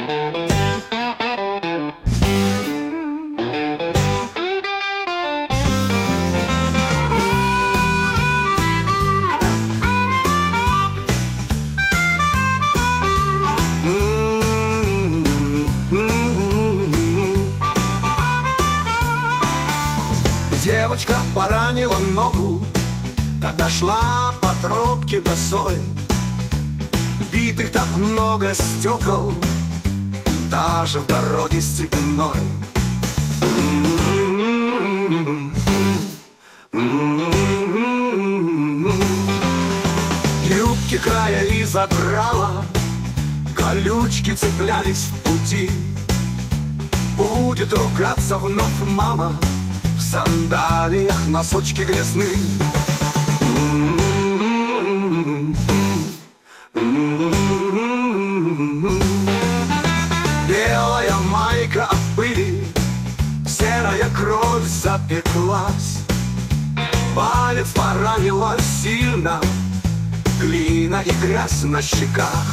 Девочка поранила ногу, когда шла по тропке босой. Битых так много стекол, даже в дороге степной. Юбки края и задрала, колючки цеплялись в пути. Будет ругаться вновь мама, в сандалиях носочки грязны. Белая майка от пыли, серая кровь запеклась. Палец поранила сильно, глина и грязь на щеках.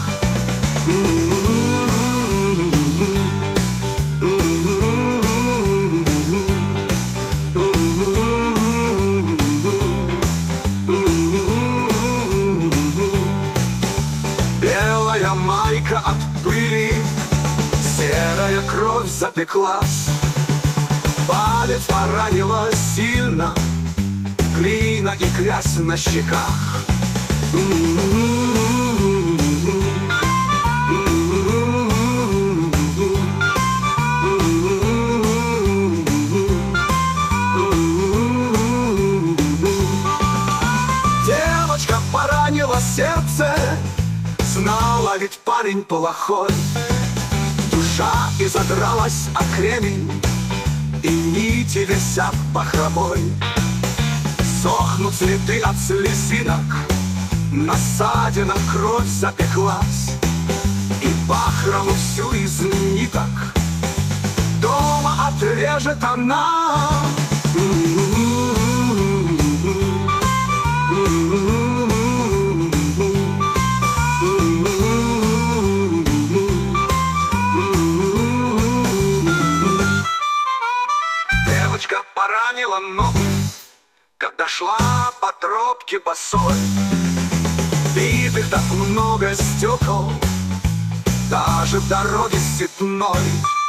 Белая майка от пыли, серая кровь запеклась. Палец поранила сильно, глина и грязь на щеках. Девочка поранила сердце, знала ведь парень плохой. Душа изодралась о кремень, и нити висят бахромой. Сохнут цветы от слезинок, на ссадинах кровь запеклась. И бахрому всю из ниток дома отрежет она. Девочка поранила ногу, когда шла по тропке босой. Битых так много стекол, даже в дороге степной.